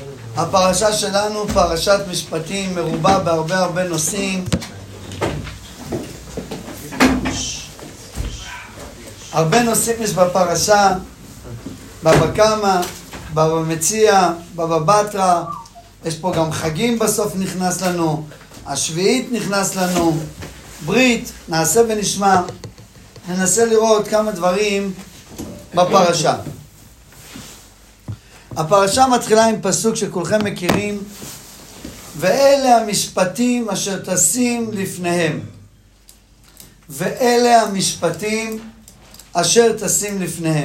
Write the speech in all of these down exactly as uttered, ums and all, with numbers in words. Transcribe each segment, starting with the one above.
הפרשה שלנו, פרשת משפטים, מרובה בהרבה הרבה נושאים. הרבה נושאים יש בפרשה, בבא קמא, בבא מציעא, בבא בתרא. יש פה גם חגים בסוף נכנס לנו, השביעית נכנס לנו, ברית, נעשה ונשמע. ננסה לראות כמה דברים בפרשה. הפרשה מתחילה עם פסוק שכולכם מכירים, ואלה המשפטים אשר תשים לפניהם. ואלה המשפטים אשר תשים לפניהם.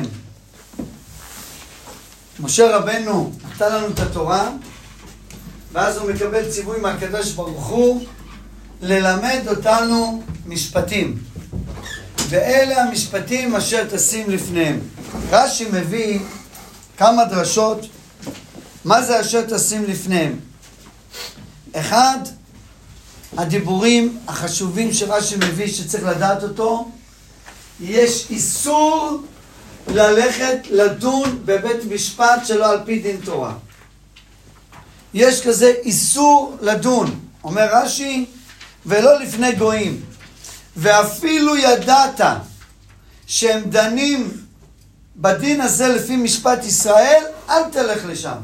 משה רבנו נתן לנו את התורה, ואז הוא מקבל ציווי מהקדוש ברוך הוא ללמד אותנו משפטים. ואלה המשפטים אשר תשים לפניהם. רש"י מביא כמה דרשות, מה זה אשר תשים לפניהם? אחד, הדיבורים החשובים שרש"י מביא שצריך לדעת אותו, יש איסור ללכת לדון בבית משפט שלא על פי דין תורה. יש כזה איסור לדון, אומר רש"י, ולא לפני גויים. ואפילו ידעת שהם דנים בדין הזה לפי משפט ישראל, אל תלך לשם.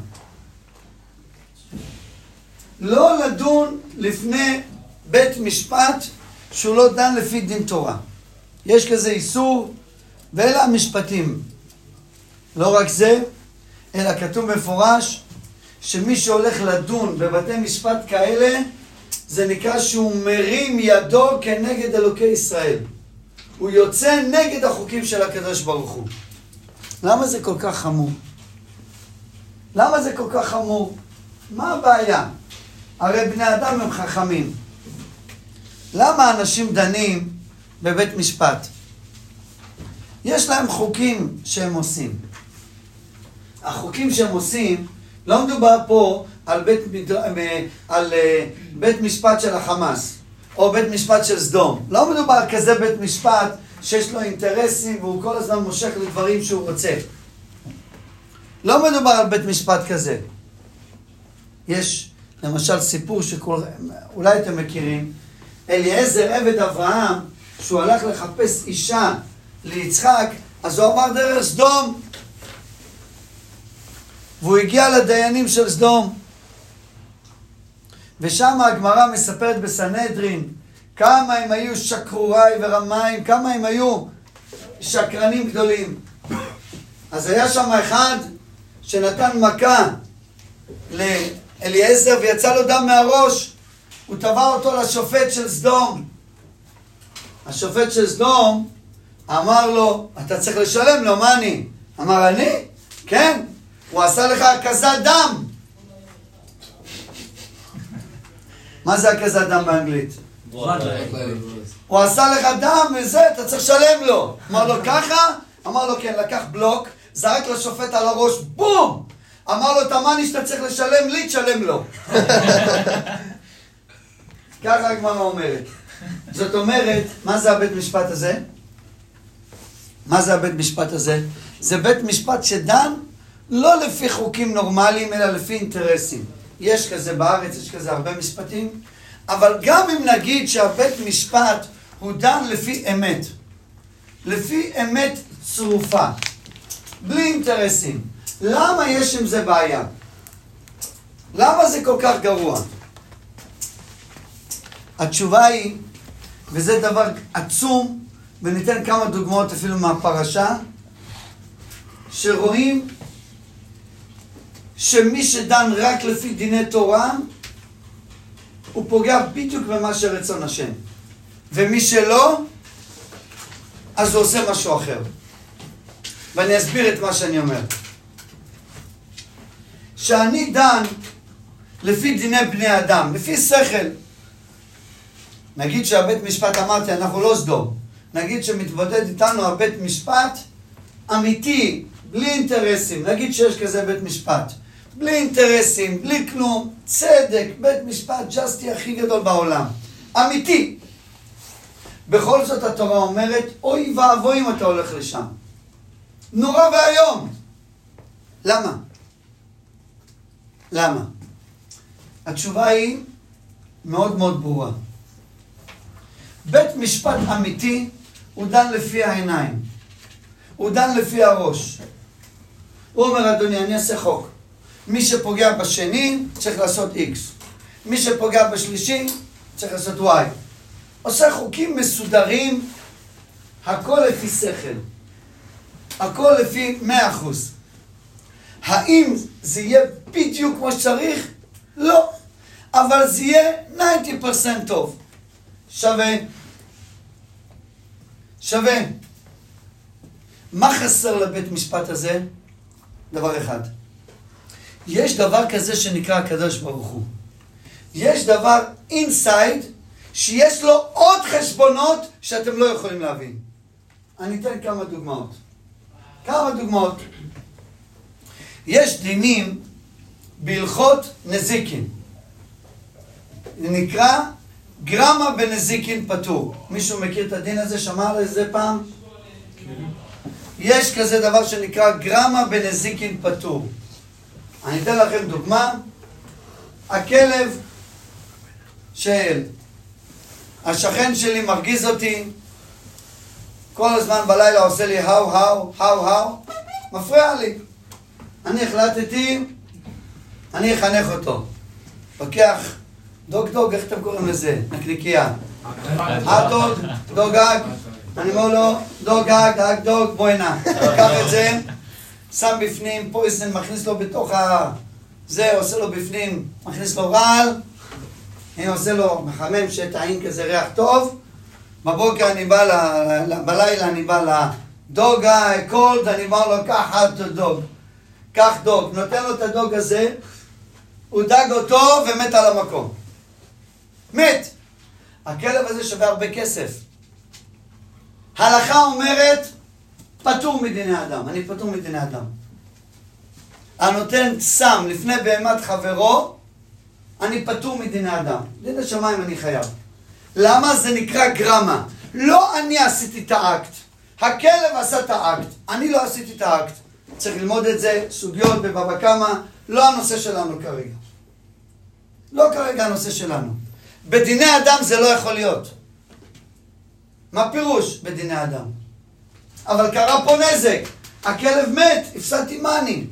לא לדון לפני בית משפט שהוא לא דן לפי דין תורה. יש כזה איסור, ואלה המשפטים. לא רק זה, אלא כתוב מפורש, שמי שהולך לדון בבתי משפט כאלה, זה נקרא שהוא מרים ידו כנגד אלוקי ישראל. הוא יוצא נגד החוקים של הקדוש ברוך הוא. למה זה כל כך חמור? למה זה כל כך חמור? מה הבעיה? הרי בני אדם הם חכמים. למה אנשים דנים בבית משפט? יש להם חוקים שהם עושים. החוקים שהם עושים, לא מדובר פה על בית, על בית משפט של החמאס, או בית משפט של סדום. לא מדובר על כזה בית משפט שיש לו אינטרסים והוא כל הזמן מושך לדברים שהוא רוצה. לא מדובר על בית משפט כזה. יש למשל סיפור שאולי אתם מכירים, אליעזר עבד אברהם, שהוא הלך לחפש אישה ליצחק, אז הוא עבר דרך סדום, והוא הגיע לדיינים של סדום, ושם הגמרא מספרת בסנהדרין כמה הם היו שקרורי ורמאים, כמה הם היו שקרנים גדולים. אז היה שם אחד שנתן מכה לאליעזר ויצא לו דם מהראש, הוא תבע אותו לשופט של סדום. השופט של סדום אמר לו, אתה צריך לשלם לו, מה אני? אמר, אני? כן, הוא עשה לך הקזת דם. מה זה הקזת דם באנגלית? הוא עשה לך דם וזה, אתה צריך לשלם לו. אמר לו ככה? אמר לו כן, לקח בלוק, זרק לשופט על הראש, בום! אמר לו, תמני שאתה צריך לשלם לי, תשלם לו. ככה הגמרא אומרת. זאת אומרת, מה זה הבית משפט הזה? מה זה הבית משפט הזה? זה בית משפט שדן לא לפי חוקים נורמליים, אלא לפי אינטרסים. יש כזה בארץ, יש כזה הרבה משפטים, אבל גם אם נגיד שהבית משפט הוא דן לפי אמת, לפי אמת צרופה, בלי אינטרסים, למה יש עם זה בעיה? למה זה כל כך גרוע? התשובה היא, וזה דבר עצום, וניתן כמה דוגמאות אפילו מהפרשה, שרואים שמי שדן רק לפי דיני תורה, הוא פוגע בדיוק במה שרצון השם. ומי שלא, אז הוא עושה משהו אחר. ואני אסביר את מה שאני אומר. שאני דן לפי דיני בני אדם, לפי שכל. נגיד שהבית משפט, אמרתי, אנחנו לא סדום. נגיד שמתבודד איתנו הבית משפט אמיתי, בלי אינטרסים. נגיד שיש כזה בית משפט. בלי אינטרסים, בלי כלום, צדק, בית משפט ג'סטי הכי גדול בעולם. אמיתי. בכל זאת התורה אומרת, אוי ואבוי אם אתה הולך לשם. נורא והיום. למה? למה? התשובה היא מאוד מאוד ברורה. בית משפט אמיתי הוא דן לפי העיניים. הוא דן לפי הראש. הוא אומר, אדוני, אני אעשה חוק. מי שפוגע בשני צריך לעשות X. מי שפוגע בשלישי צריך לעשות Y. עושה חוקים מסודרים, הכל לפי שכל. הכל לפי מאה אחוז. האם זה יהיה בדיוק כמו שצריך? לא. אבל זה יהיה תשעים אחוז טוב. שווה. שווה. מה חסר לבית משפט הזה? דבר אחד. יש דבר כזה שנקרא הקדוש ברוך הוא. יש דבר אינסייד שיש לו עוד חשבונות שאתם לא יכולים להבין. אני אתן כמה דוגמאות. כמה דוגמאות. יש דינים בהלכות נזיקין. נקרא גרמה בנזיקין פטור. מישהו מכיר את הדין הזה? שמע על זה פעם? יש כזה דבר שנקרא גרמה בנזיקין פטור. אני אתן לכם דוגמה. הכלב של השכן שלי מרגיז אותי, כל הזמן בלילה עושה לי האו האו, האו האו, מפריע לי. אני החלטתי, אני אחנך אותו. לוקח דוג דוג, איך אתם קוראים לזה? נקניקייה. הדוג, דוג אג. אני אומר לו, דוג אג, אג דוג, בוא הנה. לקח את זה, שם בפנים פויסן, מכניס לו בתוך ה... זה, עושה לו בפנים, מכניס לו רעל. הנה עושה לו מחמם שטעין כזה ריח טוב. בבוקר אני בא, ל... בלילה אני בא לדוג הקולד, אני אומר לו, קח עד דוג. קח דוג, נותן לו את הדוג הזה, הוא דג אותו ומת על המקום. מת. הכלב הזה שווה הרבה כסף. ההלכה אומרת, פטור מדיני אדם. אני פטור מדיני אדם. הנותן שם לפני בהמת חברו, אני פטור מדיני אדם. דין השמיים אני חייב. למה? זה נקרא גרמה. לא אני עשיתי את האקט. הכלב עשה את האקט. אני לא עשיתי את האקט. צריך ללמוד את זה, סוגיות בבבא קמא, לא הנושא שלנו כרגע. לא כרגע הנושא שלנו. בדיני אדם זה לא יכול להיות. מה פירוש בדיני אדם? אבל קרה פה נזק. הכלב מת, הפסדתי מאני.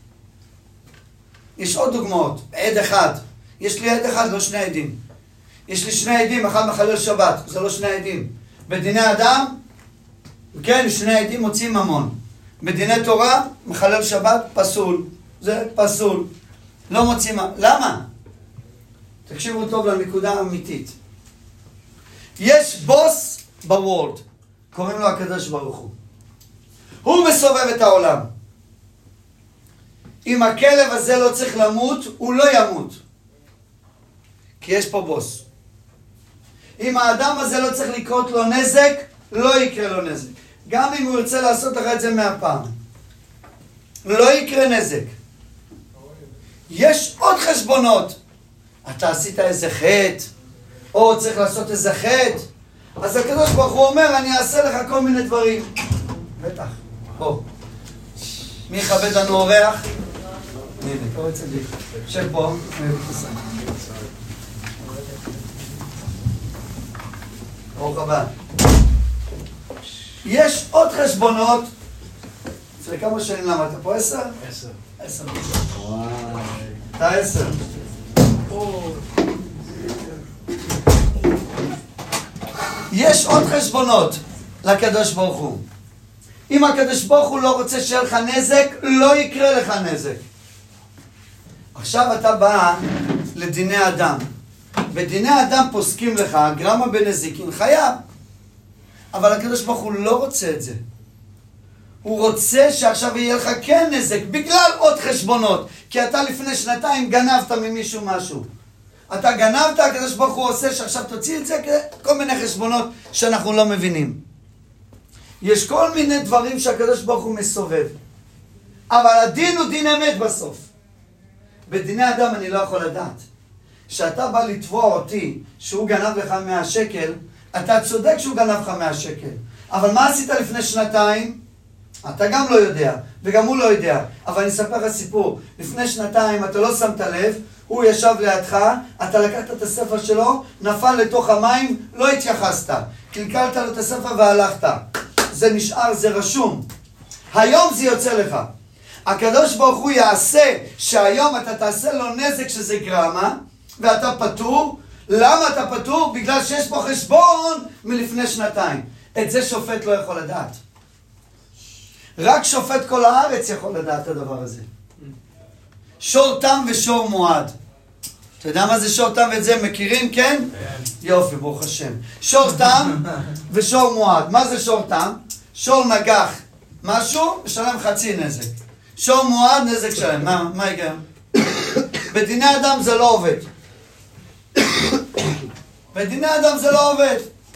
יש עוד דוגמאות. עד אחד. יש לי עד אחד, לא שני עדים. יש לי שני עדים, אחד מחלל שבת. זה לא שני עדים. בדיני אדם, כן, שני עדים מוצאים ממון. בדיני תורה, מחלל שבת, פסול. זה פסול. לא מוצאים... למה? תקשיבו טוב לנקודה האמיתית. יש בוס בוורד, קוראים לו הקדוש ברוך הוא. הוא מסובב את העולם. אם הכלב הזה לא צריך למות, הוא לא ימות. כי יש פה בוס. אם האדם הזה לא צריך לקרות לו נזק, לא יקרה לו נזק. גם אם הוא ירצה לעשות לך את זה מהפעם. לא יקרה נזק. יש עוד חשבונות. אתה עשית איזה חטא, או צריך לעשות איזה חטא. אז הקדוש ברוך הוא אומר, אני אעשה לך כל מיני דברים. בטח. בוא. מי יכבד לנו אורח? הנה, פה אצל לי. שב פה. ברוך הבא. יש עוד חשבונות. לפני כמה שנים למדת פה? עשר? עשר. עשר. וואי. אתה עשר. יש עוד חשבונות לקדוש ברוך הוא. אם הקדוש ברוך הוא לא רוצה שיהיה לך נזק, לא יקרה לך נזק. עכשיו אתה בא לדיני אדם. בדיני אדם פוסקים לך, גרמה בנזיקין חייב. אבל הקדוש ברוך הוא לא רוצה את זה. הוא רוצה שעכשיו יהיה לך כן נזק, בגלל עוד חשבונות. כי אתה לפני שנתיים גנבת ממישהו משהו. אתה גנבת, הקדוש ברוך הוא עושה שעכשיו תוציא את זה, כל מיני חשבונות שאנחנו לא מבינים. יש כל מיני דברים שהקדוש ברוך הוא מסובב. אבל הדין הוא דין אמת בסוף. בדיני אדם אני לא יכול לדעת. כשאתה בא לתבוע אותי שהוא גנב לך מאה שקל, אתה צודק שהוא גנב לך מאה שקל. אבל מה עשית לפני שנתיים? אתה גם לא יודע. וגם הוא לא יודע. אבל אני אספר לך סיפור. לפני שנתיים, אתה לא שמת לב, הוא ישב לידך, אתה לקחת את הספר שלו, נפל לתוך המים, לא התייחסת. קלקלת לו את הספר והלכת. זה נשאר, זה רשום. היום זה יוצא לך. הקדוש ברוך הוא יעשה שהיום אתה תעשה לו נזק שזה גרמה, ואתה פטור. למה אתה פטור? בגלל שיש פה חשבון מלפני שנתיים. את זה שופט לא יכול לדעת. רק שופט כל הארץ יכול לדעת את הדבר הזה. שור תם ושור מועד. אתה יודע מה זה שור תם ואת זה מכירים, כן? יופי, ברוך השם. שור תם ושור מועד. מה זה שור תם? שור נגח משהו, משלם חצי נזק. שור מועד, נזק שלם. מה, מה היגיון? בדיני אדם זה לא עובד. בדיני אדם זה לא עובד.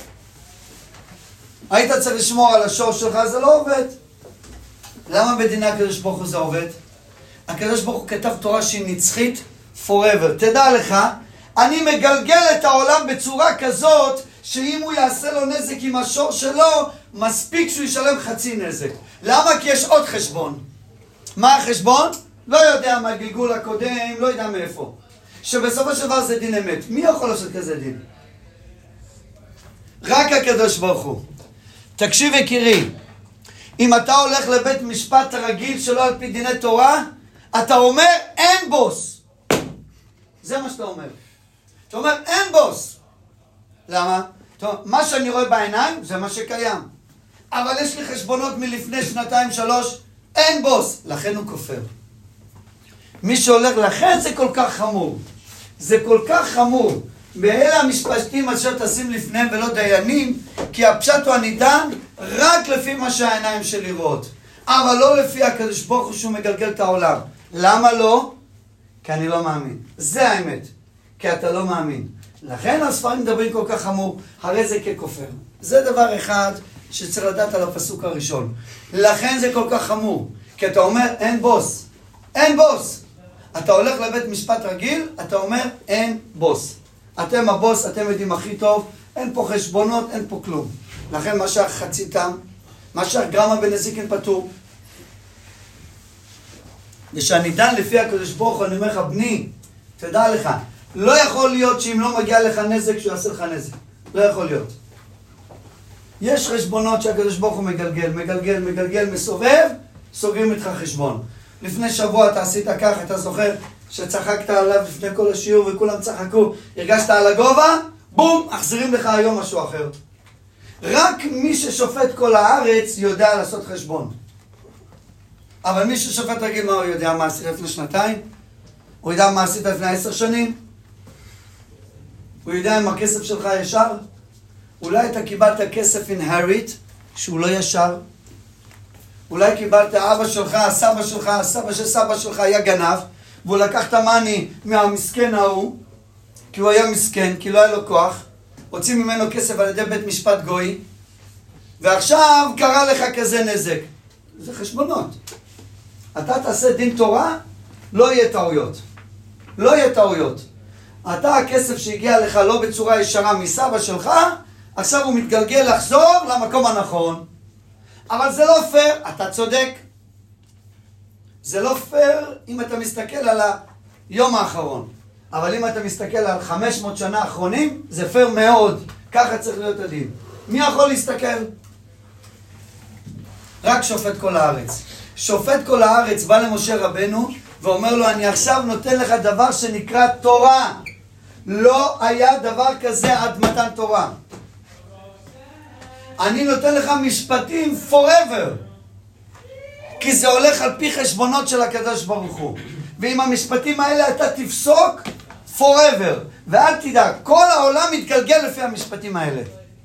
היית צריך לשמור על השור שלך, זה לא עובד. למה בדיני הקדוש ברוך הוא זה עובד? הקדוש ברוך הוא כתב תורה שהיא נצחית forever. תדע לך, אני מגלגל את העולם בצורה כזאת, שאם הוא יעשה לו נזק עם השור שלו, מספיק שהוא ישלם חצי נזק. למה? כי יש עוד חשבון. מה החשבון? לא יודע מה גלגול הקודם, לא יודע מאיפה. שבסופו של דבר זה דין אמת. מי יכול לעשות כזה דין? רק הקדוש ברוך הוא. תקשיב יקירי, אם אתה הולך לבית משפט רגיל שלא על פי דיני תורה, אתה אומר אין בוס. זה מה שאתה אומר. אתה אומר אין בוס. למה? טוב, מה שאני רואה בעיניים זה מה שקיים. אבל יש לי חשבונות מלפני שנתיים שלוש, אין בוס. לכן הוא כופר. מי שהולך, לכן זה כל כך חמור. זה כל כך חמור. ואלה המשפטים אשר תשים לפניהם ולא דיינים, כי הפשט הוא הנידן רק לפי מה שהעיניים שלי רואות. אבל לא לפי הקדוש ברוך הוא שהוא מגלגל את העולם. למה לא? כי אני לא מאמין. זה האמת. כי אתה לא מאמין. לכן הספרים מדברים כל כך חמור, הרי זה ככופר. זה דבר אחד שצריך לדעת על הפסוק הראשון. לכן זה כל כך חמור. כי אתה אומר אין בוס. אין בוס. אתה הולך לבית משפט רגיל, אתה אומר אין בוס. אתם הבוס, אתם יודעים הכי טוב, אין פה חשבונות, אין פה כלום. לכן מה שהחצי תם, מה שהגרמה בנזיקין פטור. ושאני דן לפי הקדוש ברוך הוא, אני אומר לך, בני, תדע לך, לא יכול להיות שאם לא מגיע לך נזק, שהוא יעשה לך נזק. לא יכול להיות. יש חשבונות שהקדוש ברוך הוא מגלגל, מגלגל, מגלגל, מסובב, סוגרים איתך חשבון. לפני שבוע אתה עשית כך, אתה זוכר שצחקת עליו לפני כל השיעור וכולם צחקו, הרגשת על הגובה, בום, מחזירים לך היום משהו אחר. רק מי ששופט כל הארץ יודע לעשות חשבון. אבל מי ששופט רגיל, מה הוא יודע? מה עשית לפני שנתיים? הוא יודע מה עשית לפני עשר שנים? הוא יודע אם הכסף שלך ישר? אולי אתה קיבלת כסף inherit שהוא לא ישר? אולי קיבלת אבא שלך, הסבא שלך, הסבא של סבא שלך היה גנב, והוא לקח את המאני מהמסכן ההוא, כי הוא היה מסכן, כי לא היה לו כוח, הוציא ממנו כסף על ידי בית משפט גוי, ועכשיו קרה לך כזה נזק. זה חשבונות. אתה תעשה דין תורה, לא יהיה טעויות. לא יהיה טעויות. אתה, הכסף שהגיע לך לא בצורה ישרה מסבא שלך, עכשיו הוא מתגלגל לחזור למקום הנכון. אבל זה לא פייר, אתה צודק. זה לא פייר אם אתה מסתכל על היום האחרון. אבל אם אתה מסתכל על חמש מאות שנה האחרונים, זה פייר מאוד. ככה צריך להיות הדין. מי יכול להסתכל? רק שופט כל הארץ. שופט כל הארץ בא למשה רבנו ואומר לו, אני עכשיו נותן לך דבר שנקרא תורה. לא היה דבר כזה עד מתן תורה. אני נותן לך משפטים forever. כי זה הולך על פי חשבונות של הקדוש ברוך הוא. ועם המשפטים האלה אתה תפסוק forever. ואל תדאג, כל העולם מתגלגל לפי המשפטים האלה.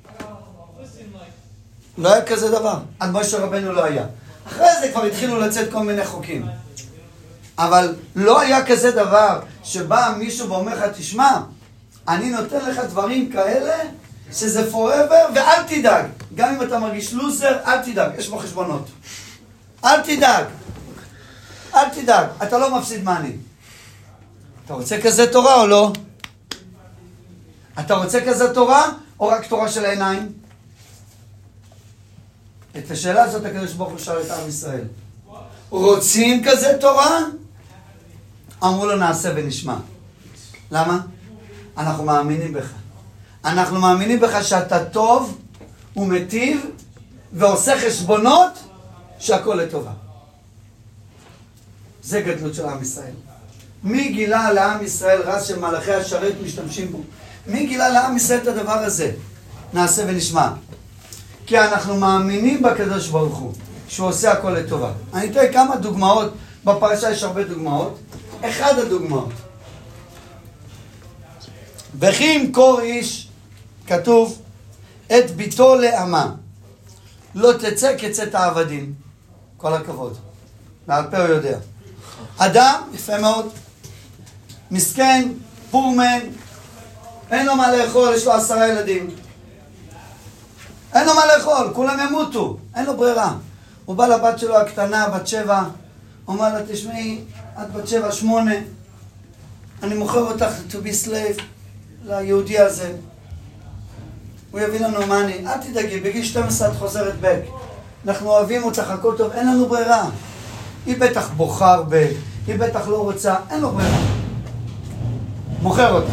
לא היה כזה דבר. עד משה רבנו לא היה. אחרי זה כבר התחילו לצאת כל מיני חוקים. אבל לא היה כזה דבר שבא מישהו ואומר לך, תשמע, אני נותן לך דברים כאלה שזה forever, ואל תדאג. גם אם אתה מרגיש לוזר, אל תדאג. יש בו חשבונות. אל תדאג. אל תדאג. אתה לא מפסיד מאני. אתה רוצה כזה תורה או לא? אתה רוצה כזה תורה או רק תורה של העיניים? את השאלה הזאת הקדוש ברוך הוא שאל את עם ישראל. רוצים כזה תורה? אמרו לו נעשה ונשמע. למה? אנחנו מאמינים בך. אנחנו מאמינים בך שאתה טוב ומטיב ועושה חשבונות שהכל לטובה. זה גדלות של עם ישראל. מי גילה לעם ישראל רז שמלאכי השרת משתמשים בו? מי גילה לעם ישראל את הדבר הזה? נעשה ונשמע. כי אנחנו מאמינים בקדוש ברוך הוא, שהוא עושה הכל לטובה. אני אתן כמה דוגמאות, בפרשה יש הרבה דוגמאות. אחד הדוגמאות. וכי ימכור איש, כתוב, את ביתו לאמה, לא תצא כצאת העבדים. כל הכבוד. ועל פה הוא יודע. אדם, יפה מאוד, מסכן, פורמן, אין לו מה לאכול, יש לו עשרה ילדים. אין לו מה לאכול, כולם ימותו, אין לו ברירה. הוא בא לבת שלו הקטנה, בת שבע, אומר לה, תשמעי, את בת שבע, שמונה, אני מוכר אותך to be slave ליהודי הזה. הוא יביא לנו מאני, אל תדאגי, בגיל שתים עשרה את חוזרת בק. אנחנו אוהבים אותך, הכל טוב, אין לנו ברירה. היא בטח בוחר הרבה, היא בטח לא רוצה, אין לו ברירה. מוכר אותה.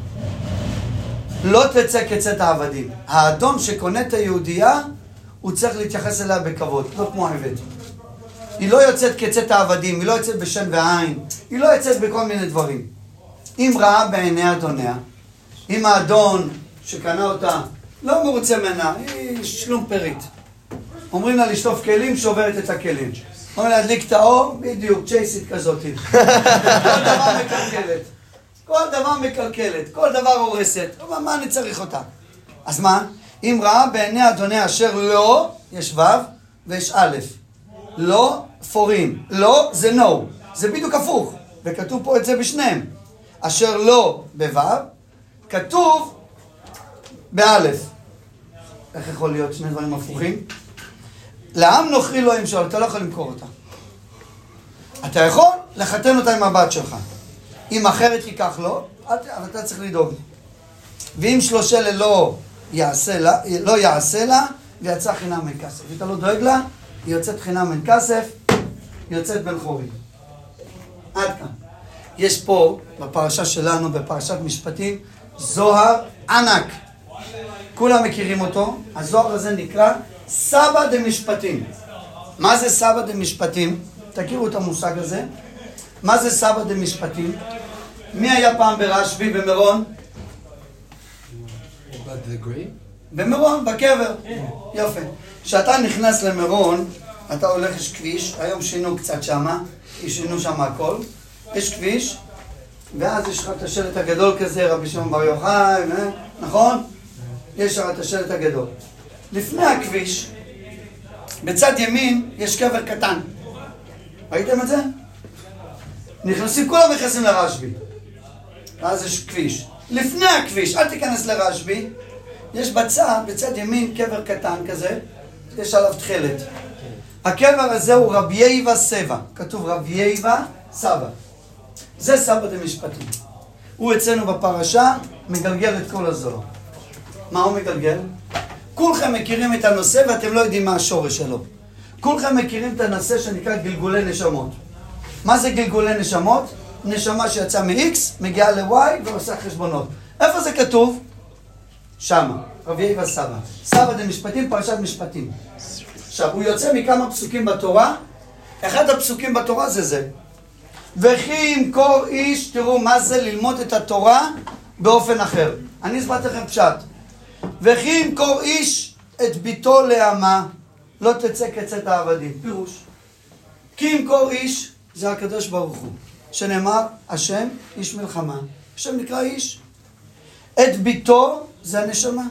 לא תצא כצאת העבדים. האדון שקונה את היהודייה, הוא צריך להתייחס אליה בכבוד, לא כמו עבד. היא לא יוצאת כצאת העבדים, היא לא יוצאת בשן ועין, היא לא יוצאת בכל מיני דברים. אם ראה בעיני אדוניה, אם האדון שקנה אותה לא מרוצה ממנה, היא שלום פרית. אומרים לה לשטוף כלים, שוברת את הכלים. אומרים לה להדליק את האור, בדיוק, צ'ייסית כזאת. כל דבר מקלקלת. כל דבר מקלקלת, כל דבר הורסת. מה, מה אני צריך אותה? אז מה? אם ראה בעיני אדוני אשר לא, יש ו' ויש א'. לא פורים. לא זה no. זה בדיוק הפוך. וכתוב פה את זה בשניהם. אשר לא בו', כתוב באלף. איך יכול להיות שני דברים הפוכים? לעם נוכרי לא ימשול, אתה לא יכול למכור אותה. אתה יכול לחתן אותה עם הבת שלך. אם אחרת ייקח לו, אבל אתה צריך לדאוג. ואם שלושה ללא יעשה לה, לא יעשה לה, ויצא חינם אין כסף. אתה לא דואג לה, היא יוצאת חינם אין כסף, היא יוצאת בן חורים. עד כאן. יש פה, בפרשה שלנו, בפרשת משפטים, זוהר ענק. כולם מכירים אותו. הזוהר הזה נקרא סבא דמשפטים. מה זה סבא דמשפטים? תכירו את המושג הזה. מה זה סבא דמשפטים? מי היה פעם ברשב"י במירון? במירון, בקבר. יופי. כשאתה נכנס למירון, אתה הולך, יש כביש, היום שינו קצת שמה, שינו שם הכל. יש כביש, ואז יש לך את השלט הגדול כזה, רבי שמעון בר יוחאי, נכון? יש לך את השלט הגדול. לפני הכביש, בצד ימין, יש קבר קטן. ראיתם את זה? נכנסים, כולם נכנסים לרשב"י. ואז יש כביש. לפני הכביש, אל תיכנס לרשב"י, יש בצד, בצד ימין, קבר קטן כזה, יש עליו תכלת. הקבר הזה הוא רבי יהיבה סבא. כתוב רבי יהיבה סבא. זה סבא דמשפטים. הוא אצלנו בפרשה מגלגל את כל הזוהר. מה הוא מגלגל? כולכם מכירים את הנושא ואתם לא יודעים מה השורש שלו. כולכם מכירים את הנושא שנקרא גלגולי נשמות. מה זה גלגולי נשמות? נשמה שיצאה מ-X, מגיעה ל-Y ועושה חשבונות. איפה זה כתוב? שמה. רבי יהיבה סבא. סבא דמשפטים, פרשת משפטים. עכשיו, הוא יוצא מכמה פסוקים בתורה. אחד הפסוקים בתורה זה זה. וכי ימכור איש, תראו מה זה ללמוד את התורה באופן אחר. אני הסברתי לכם פשט. וכי ימכור איש את ביתו לאמה, לא תצא כצאת העבדים. פירוש. כי ימכור איש, זה הקדוש ברוך הוא. שנאמר, השם איש מלחמה. השם נקרא איש. את ביתו זה הנשמה.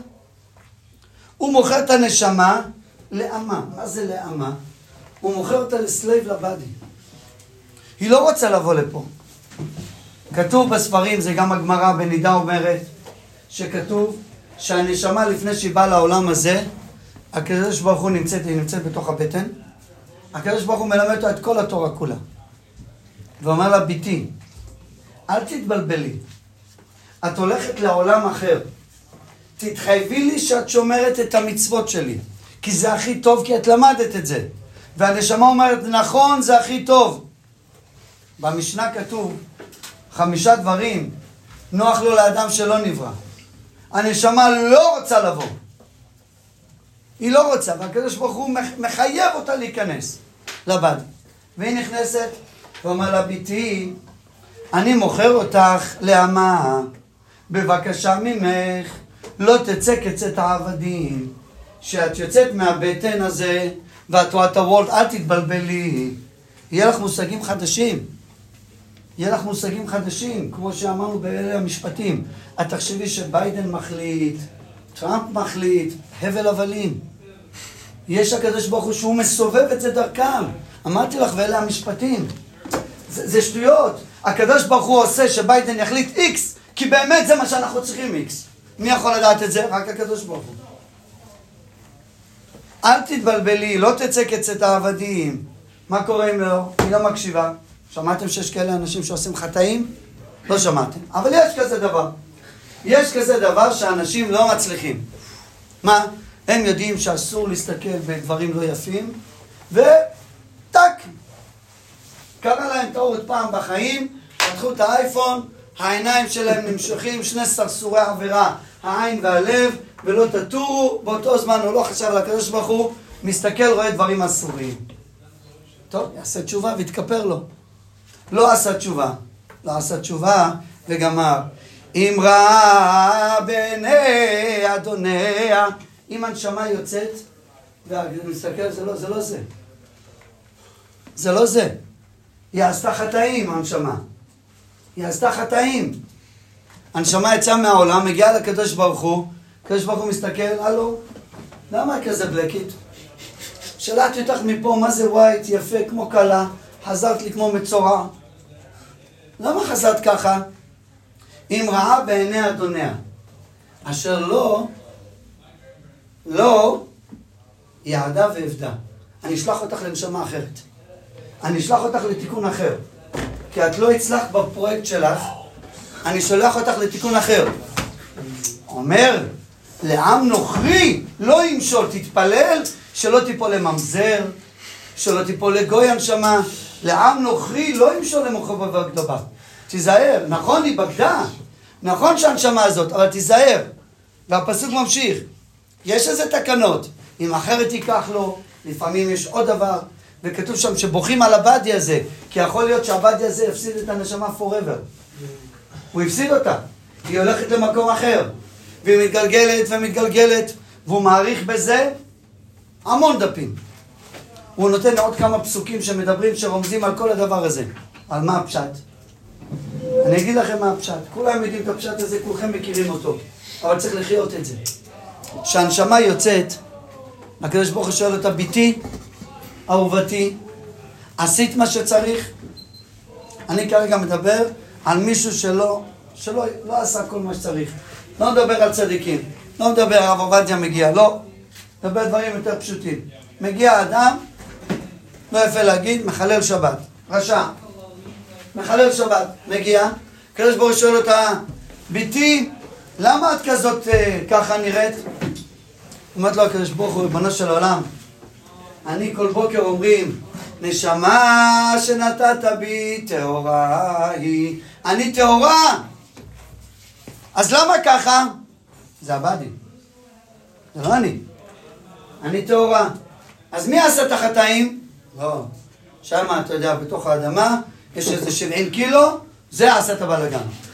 הוא מוכר את הנשמה לאמה. מה זה לאמה? הוא מוכר אותה לסלייב לבדי. היא לא רוצה לבוא לפה. כתוב בספרים, זה גם הגמרא בנידה אומרת, שכתוב שהנשמה לפני שהיא באה לעולם הזה, הקדוש ברוך הוא נמצאת, היא נמצאת בתוך הבטן, הקדוש ברוך הוא מלמד אותה את כל התורה כולה. ואומר לה, ביתי, אל תתבלבלי, את הולכת לעולם אחר, תתחייבי לי שאת שומרת את המצוות שלי, כי זה הכי טוב, כי את למדת את זה. והנשמה אומרת, נכון, זה הכי טוב. במשנה כתוב, חמישה דברים, נוח לו לאדם שלא נברא. הנשמה לא רוצה לבוא. היא לא רוצה, והקדוש ברוך הוא מחייב אותה להיכנס לבד. והיא נכנסת, ואומר לה, ביתי, אני מוכר אותך לאמה, בבקשה ממך, לא תצא כצאת העבדים. שאת יוצאת מהבטן הזה, ואת רואה את הוולט, אל תתבלבלי. יהיה לך מושגים חדשים. יהיה לך מושגים חדשים, כמו שאמרנו באלה המשפטים. את תחשבי שביידן מחליט, טראמפ מחליט, הבל הבלים. יש הקדוש ברוך הוא שהוא מסובב את זה דרכם. אמרתי לך, ואלה המשפטים. זה, זה שטויות. הקדוש ברוך הוא עושה שביידן יחליט איקס, כי באמת זה מה שאנחנו צריכים איקס. מי יכול לדעת את זה? רק הקדוש ברוך הוא. אל תתבלבלי, לא תצא כצאת העבדים. מה קורה אם לא? היא לא מקשיבה. שמעתם שיש כאלה אנשים שעושים חטאים? לא שמעתם. אבל יש כזה דבר. יש כזה דבר שאנשים לא מצליחים. מה? הם יודעים שאסור להסתכל בדברים לא יפים, וטק. קרה להם טעות פעם בחיים, פתחו את האייפון, העיניים שלהם נמשכים, שני סרסורי עבירה, העין והלב, ולא תטורו, באותו זמן הוא לא חשב על הקדוש ברוך הוא, מסתכל, רואה דברים אסוריים. טוב, יעשה תשובה והתכפר לו. לא עשה תשובה. לא עשה תשובה וגמר. אם ראה בעיני אדוניה, אם הנשמה יוצאת, ומסתכל, זה לא זה. לא זה. זה לא זה. היא עשתה חטאים, הנשמה. היא עשתה חטאים. הנשמה יצאה מהעולם, מגיעה לקדוש ברוך הוא, הקדוש ברוך הוא מסתכל, הלו, למה כזה בלקית? שלחתי אותך מפה, מה זה ווייט, יפה, כמו קלה, חזרת לי כמו מצורע. למה חזרת ככה? אם ראה בעיני אדוניה, אשר לא, לא, יעדה ועבדה. אני אשלח אותך לנשמה אחרת. אני אשלח אותך לתיקון אחר. כי את לא הצלחת בפרויקט שלך, אני שולח אותך לתיקון אחר. אומר, לעם נוכרי לא ימשול, תתפלל שלא תיפול לממזר, שלא תיפול לגוי הנשמה. לעם נוכרי לא ימשול למוחו והגדבה. תיזהר, נכון היא בגדה, נכון שהנשמה הזאת, אבל תיזהר. והפסוק ממשיך, יש איזה תקנות, אם אחרת ייקח לו, לפעמים יש עוד דבר, וכתוב שם שבוכים על הבדי הזה, כי יכול להיות שהבדי הזה יפסיד את הנשמה forever. הוא יפסיד אותה, היא הולכת למקום אחר, והיא מתגלגלת ומתגלגלת, והוא מעריך בזה המון דפים. הוא נותן עוד כמה פסוקים שמדברים, שרומזים על כל הדבר הזה. על מה הפשט? אני אגיד לכם מה הפשט. כולם יודעים את הפשט הזה, כולכם מכירים אותו. אבל צריך לחיות את זה. כשהנשמה יוצאת, הקדוש ברוך הוא שואל אותה, ביתי, אהובתי, עשית מה שצריך? אני כרגע מדבר על מישהו שלא, שלא לא עשה כל מה שצריך. לא מדבר על צדיקים. לא מדבר על הרב עובדיה מגיע, לא. מדבר דברים יותר פשוטים. מגיע אדם, לא יפה להגיד, מחלל שבת. רשע. מחלל שבת. מגיע. הקדוש ברוך הוא שואל אותה, ביתי, למה את כזאת ככה נראית? אומרת לו הקדוש ברוך הוא, ריבונו של עולם, אני כל בוקר אומרים, נשמה שנתת בי טהורה היא. אני טהורה. אז למה ככה? זה הבדי. זה לא אני. אני טהורה. אז מי עשה את החטאים? לא. שמה, אתה יודע, בתוך האדמה, יש איזה שבעים קילו, זה עשה את הבלגן.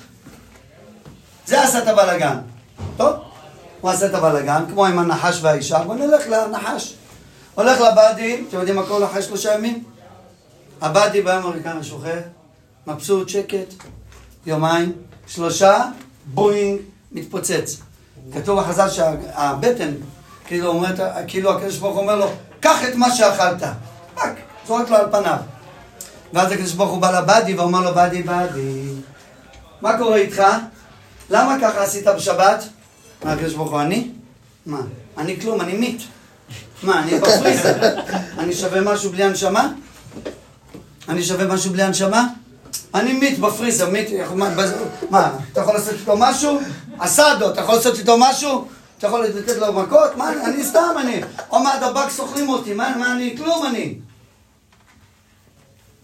זה עשה את הבלגן. טוב? הוא עשה את הבלגן, כמו עם הנחש והאישה, בוא נלך לנחש. הולך לבדי, אתם יודעים מה קורה אחרי שלושה ימים? הבדי ביום הראשון השוחר, מבסוט, שקט, יומיים, שלושה, בוינג, מתפוצץ. כתוב בחז"ל שהבטן, כאילו, אומרת, כאילו הקדוש ברוך הוא אומר לו, קח את מה שאכלת. רק, זורק לו על פניו. ואז הקדוש ברוך הוא בא לבדי ואומר לו, בדי, בדי, מה קורה איתך? למה ככה עשית בשבת? מה הקדוש ברוך הוא, אני? מה? אני כלום, אני מת. מה, אני בפריזר? אני שווה משהו בלי הנשמה? אני שווה משהו בלי הנשמה? אני מת בפריזר, מת, מה, אתה יכול לעשות איתו משהו? אסדו, אתה יכול לעשות איתו משהו? אתה יכול לתת לו מכות? מה, אני סתם, אני, או מה, הדבק סוחרים אותי, מה, מה אני, כלום אני.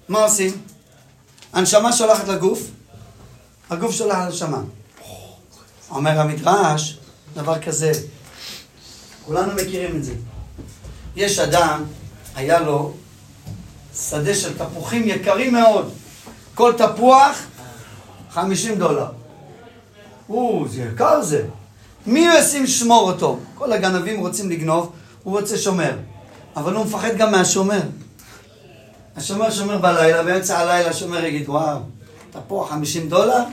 מה עושים? הנשמה שולחת לגוף, הגוף שולח לנשמה. אומר המדרש, דבר כזה, כולנו מכירים את זה. יש אדם, היה לו שדה של תפוחים יקרים מאוד. כל תפוח, חמישים דולר. או, זה יקר זה. מי ישים שמור אותו? כל הגנבים רוצים לגנוב, הוא רוצה שומר. אבל הוא מפחד גם מהשומר. השומר שומר בלילה, באמצע הלילה השומר יגיד, וואו, תפוח חמישים דולר?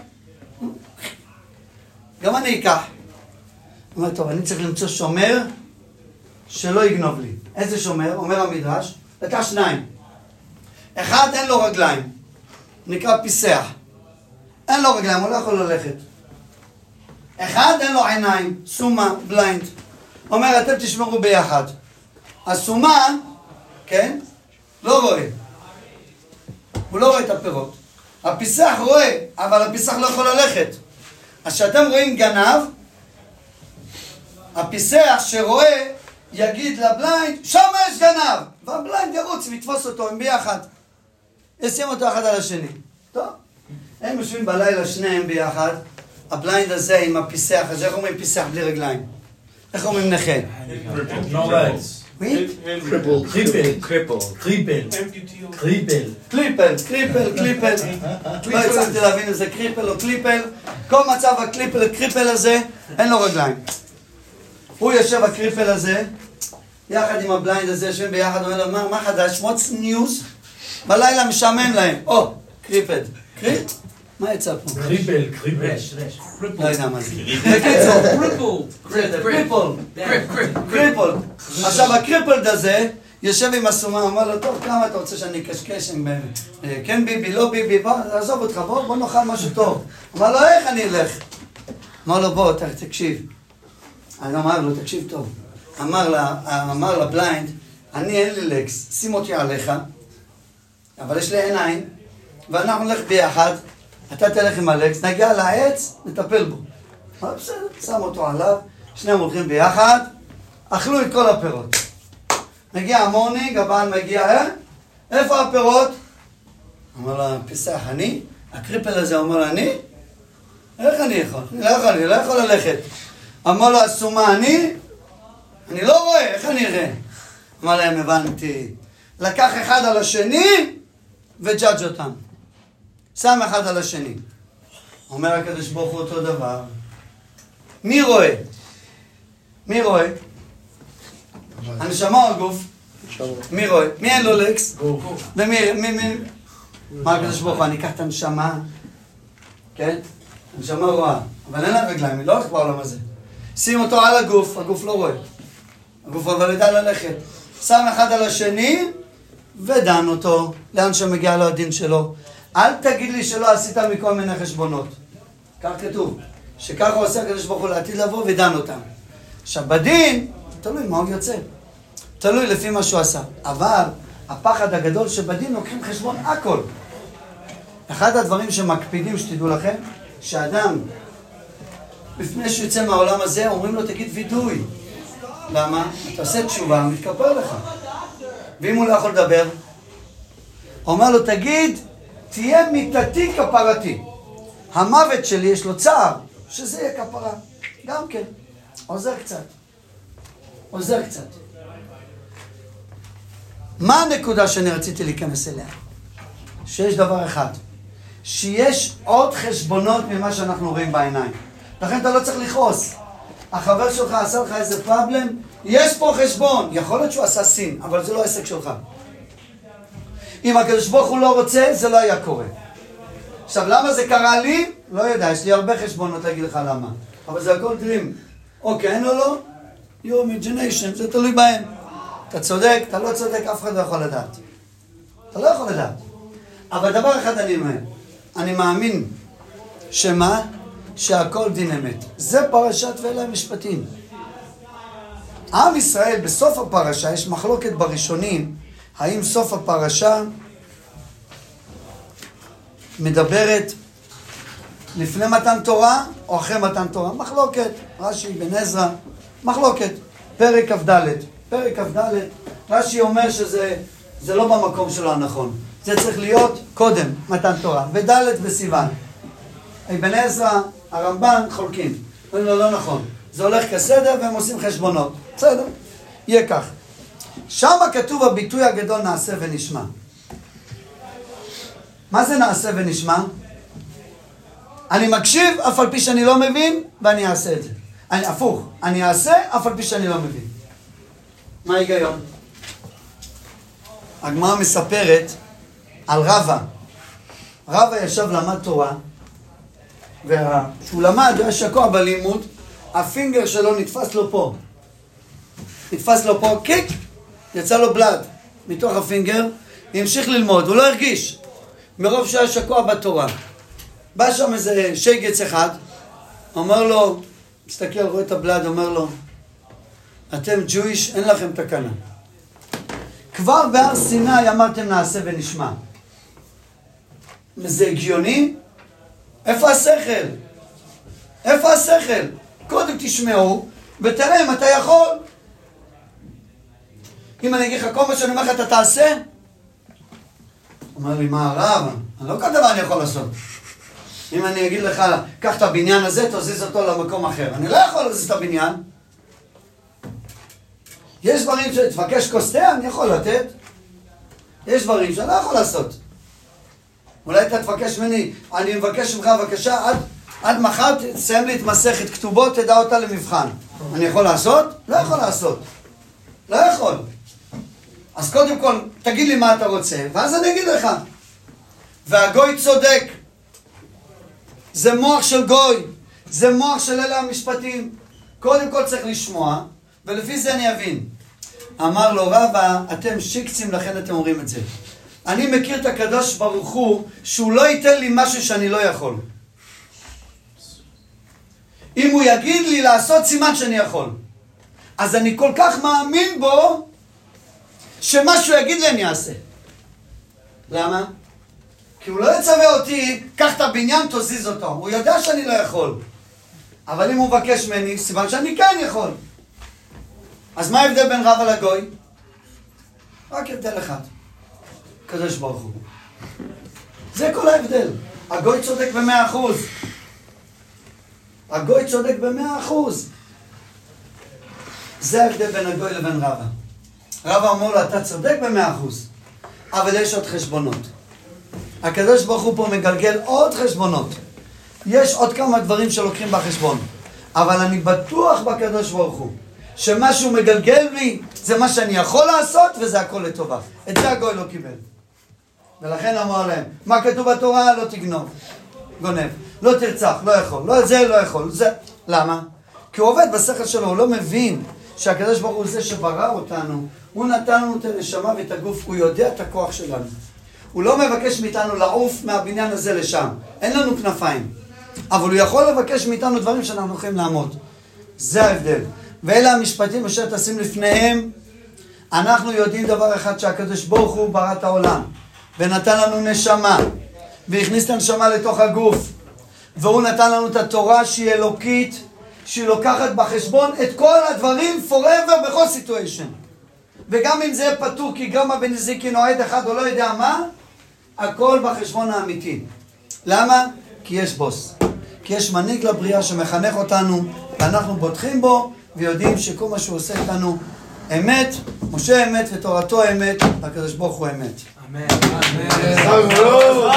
גם אני אקח. הוא אומר, טוב, אני צריך למצוא שומר שלא יגנוב לי. איזה שומר? אומר המדרש, לקח שניים. אחד אין לו רגליים, נקרא פיסח. אין לו רגליים, הוא לא יכול ללכת. אחד אין לו עיניים, סומה, בליינד. אומר, אתם תשמרו ביחד. הסומה, כן, לא רואה. הוא לא רואה את הפירות. הפיסח רואה, אבל הפיסח לא יכול ללכת. אז כשאתם רואים גנב, הפיסח שרואה יגיד לבליינד, שם יש גנב! והבליינד ירוץ ויתפוס אותו, הם ביחד. ישים אותו אחד על השני. טוב, הם יושבים בלילה שניהם ביחד, הבליינד הזה עם הפיסח הזה, איך אומרים פיסח בלי רגליים? איך אומרים נכה? No legs. Crippled. Krippel. Krippel. Krippel. Krippel. קליפל, קליפל, קליפל. לא הצלחתי להבין אם זה קריפל או קליפל. כל מצב הקליפל, הקריפל הזה, אין לו רגליים. הוא יושב הקריפל הזה, יחד עם הבליינד הזה, יושבים ביחד, אומר לו, מה, מה חדש? What's news? בלילה משעמם להם. או, קריפל. קריפ? מה יצא פה? קריפל, קריפל. לא יודע מה זה. בקיצור. קריפל. קריפל. עכשיו הקריפל הזה יושב עם הסומה, אומר לו, טוב, כמה אתה רוצה שאני אקשקש עם כן ביבי, לא ביבי, בוא, עזוב אותך, בוא, בוא נאכל משהו טוב. אמר לו, איך אני אלך? אמר לו, בוא, תקשיב. אני אמר לו, תקשיב טוב. אמר לה, אמר לבליינד, אני אין לי לקס, שים אותי עליך, אבל יש לי עיניים, ואנחנו נלך ביחד, אתה תלך עם הלקס, נגיע לעץ, נטפל בו. אבל בסדר, שם אותו עליו, שניהם הולכים ביחד, אכלו את כל הפירות. מגיע המורנינג, הבעל מגיע, אה? איפה הפירות? אמר לה, פיסח, אני? הקריפל הזה אומר לה, אני? איך אני יכול? אני לא יכול, אני לא יכול ללכת. אמר לו, הסומה, אני? אני לא רואה, איך אני אראה? אמר להם, הבנתי. לקח אחד על השני וג'אג' אותם. שם אחד על השני. אומר הקדוש ברוך הוא אותו דבר. מי רואה? מי רואה? הנשמה או הגוף? מי רואה? מי אין לו לקס? ומי, מי, מי? מה הקדוש ברוך הוא? אני אקח את הנשמה, כן? הנשמה רואה, אבל אין לה רגליים, היא לא הולכת בעולם הזה. שים אותו על הגוף, הגוף לא רואה. הגוף אבל ידע ללכת. שם אחד על השני ודן אותו, לאן שמגיע לו הדין שלו. אל תגיד לי שלא עשית מכל מיני חשבונות. כך כתוב, שככה עושה הקדוש ברוך הוא לעתיד לבוא ודן אותם. עכשיו בדין, תלוי מה הוא יוצא. תלוי לפי מה שהוא עשה. אבל הפחד הגדול שבדין לוקחים חשבון הכל. אחד הדברים שמקפידים שתדעו לכם, שאדם לפני שהוא יוצא מהעולם הזה, אומרים לו תגיד וידוי. למה? אתה עושה תשובה, מתכפר לך. ואם הוא לא יכול לדבר, אומר לו תגיד, תהיה מיתתי כפרתי. המוות שלי יש לו צער, שזה יהיה כפרה. גם כן, עוזר קצת. עוזר קצת. מה הנקודה שאני רציתי להיכנס אליה? שיש דבר אחד. שיש עוד חשבונות ממה שאנחנו רואים בעיניים. לכן אתה לא צריך לכעוס. החבר שלך עשה לך איזה פרבלם, יש פה חשבון. יכול להיות שהוא עשה סין, אבל זה לא עסק שלך. אם הקדוש ברוך הוא לא רוצה, זה לא היה קורה. עכשיו, למה זה קרה לי? לא יודע, יש לי הרבה חשבונות להגיד לך למה. אבל זה הכל דרים. או כן או לא? your imagination, זה תלוי בהם. אתה צודק, אתה לא צודק, אף אחד לא יכול לדעת. אתה לא יכול לדעת. אבל דבר אחד אני אומר, אני מאמין שמה? שהכל דין אמת. זה פרשת ואלה המשפטים. עם ישראל בסוף הפרשה, יש מחלוקת בראשונים, האם סוף הפרשה מדברת לפני מתן תורה או אחרי מתן תורה? מחלוקת, רש"י, בן עזרא, מחלוקת. פרק כ"ד, פרק כ"ד, רש"י אומר שזה זה לא במקום שלו הנכון. זה צריך להיות קודם, מתן תורה. ודלת בסיוון. אבן עזרא, הרמב"ן חולקים. אומרים לו, לא נכון. זה הולך כסדר והם עושים חשבונות. בסדר, יהיה כך. שם כתוב הביטוי הגדול נעשה ונשמע. מה זה נעשה ונשמע? אני מקשיב אף על פי שאני לא מבין ואני אעשה את זה. אני, הפוך, אני אעשה אף על פי שאני לא מבין. מה ההיגיון? הגמרא מספרת על רבא. רבא ישב למד תורה, וכשהוא למד, הוא היה שקוע בלימוד, הפינגר שלו נתפס לו פה. נתפס לו פה, קיק, יצא לו בלד מתוך הפינגר, המשיך ללמוד, הוא לא הרגיש, מרוב שהיה שקוע בתורה. בא שם איזה שייגץ אחד, אומר לו, מסתכל, רואה את הבלד, אומר לו, אתם ג'ויש, אין לכם תקנה. כבר בהר סיני אמרתם נעשה ונשמע. זה הגיוני? איפה השכל? איפה השכל? קודם תשמעו ותראה אם אתה יכול. אם אני אגיד לך כל מה שאני אומר לך אתה תעשה? אומר לי, מה הרב? אני לא כל דבר אני יכול לעשות. אם אני אגיד לך, קח את הבניין הזה, תזיז אותו למקום אחר. אני לא יכול להזיז את הבניין. יש דברים שתבקש כוסטה, אני יכול לתת. יש דברים שאני לא יכול לעשות. אולי אתה תבקש ממני, אני מבקש ממך בבקשה, עד, עד מחר תסיים לי את מסכת כתובות, תדע אותה למבחן. אני יכול לעשות? לא יכול לעשות. לא יכול. אז קודם כל, תגיד לי מה אתה רוצה, ואז אני אגיד לך. והגוי צודק. זה מוח של גוי. זה מוח של אלה המשפטים. קודם כל צריך לשמוע, ולפי זה אני אבין. אמר לו רבא, אתם שיקצים לכן אתם אומרים את זה. אני מכיר את הקדוש ברוך הוא, שהוא לא ייתן לי משהו שאני לא יכול. אם הוא יגיד לי לעשות סימן שאני יכול. אז אני כל כך מאמין בו, שמשהו יגיד לי אני אעשה. למה? כי הוא לא יצווה אותי, קח את הבניין תזיז אותו. הוא יודע שאני לא יכול. אבל אם הוא מבקש ממני, סימן שאני כן יכול. אז מה ההבדל בין רבא לגוי? רק הבדל אחד. קדוש ברוך הוא. זה כל ההבדל. הגוי צודק במאה אחוז. הגוי צודק במאה אחוז. זה ההבדל בין הגוי לבין רבא. רבא אומר לו, אתה צודק במאה אחוז. אבל יש עוד חשבונות. הקדוש ברוך הוא פה מגלגל עוד חשבונות. יש עוד כמה דברים שלוקחים בחשבון. אבל אני בטוח בקדוש ברוך הוא. שמה שהוא מגלגל לי, זה מה שאני יכול לעשות, וזה הכל לטובה. את זה הגוי לא קיבל. ולכן אמר להם, מה כתוב בתורה? לא תגנוב. גונב. לא תרצח, לא יכול. לא זה, לא יכול. זה. למה? כי הוא עובד בשכל שלו, הוא לא מבין שהקדוש ברוך הוא זה שברא אותנו. הוא נתן לנו את הנשמה ואת הגוף, הוא יודע את הכוח שלנו. הוא לא מבקש מאיתנו לעוף מהבניין הזה לשם. אין לנו כנפיים. אבל הוא יכול לבקש מאיתנו דברים שאנחנו יכולים לעמוד. זה ההבדל. ואלה המשפטים אשר תשים לפניהם, אנחנו יודעים דבר אחד, שהקדוש ברוך הוא ברא את העולם, ונתן לנו נשמה, והכניס את הנשמה לתוך הגוף, והוא נתן לנו את התורה שהיא אלוקית, שהיא לוקחת בחשבון את כל הדברים forever בכל סיטואשן. וגם אם זה יהיה פתור, כי גרמה בנזיקין או עד אחד או לא יודע מה, הכל בחשבון האמיתי. למה? כי יש בוס. כי יש מנהיג לבריאה שמחנך אותנו, ואנחנו בוטחים בו, ויודעים שכל מה שהוא עושה איתנו אמת, משה אמת ותורתו אמת, הקדוש ברוך הוא אמת. אמן. אמן.